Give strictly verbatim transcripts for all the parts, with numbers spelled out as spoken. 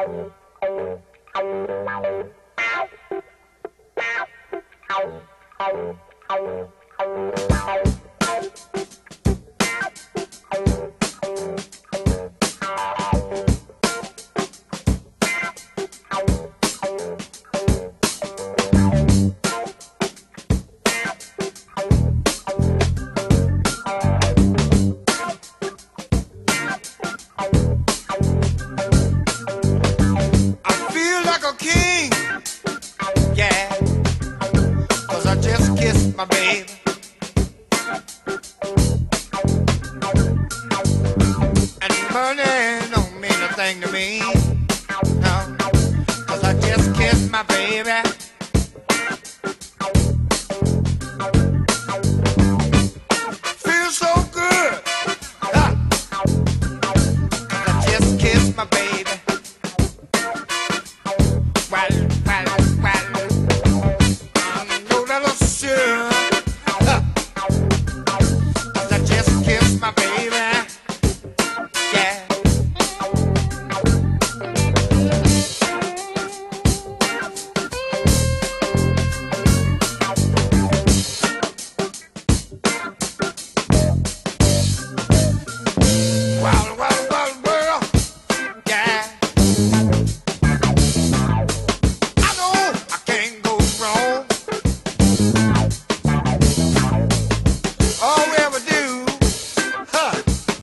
My baby, and money don't mean a thing to me, no, 'cause I just kissed my baby. Feels so good, huh? 'Cause I just kissed my baby. Well, well, well, I know that I'm sure. My baby, yeah. Well, well, well, well, yeah. I know I can't go wrong. All we ever do, huh?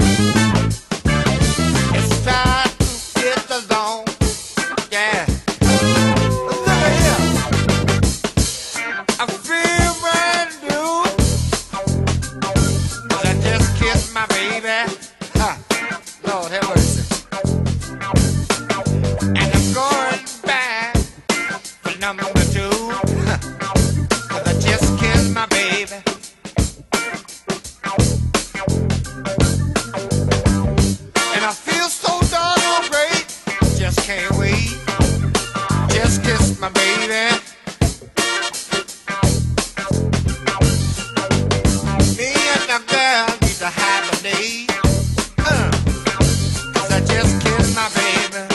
It's time to get along, yeah. Look at here, I feel brand new, 'cause I just kissed my baby, huh? Lord have mercy. And I'm going back for number two, huh? 'Cause I just kissed my baby. I feel so darn great, just can't wait. Just kiss my baby. Me and the girl need to have a date, uh, 'cause I just kissed my baby.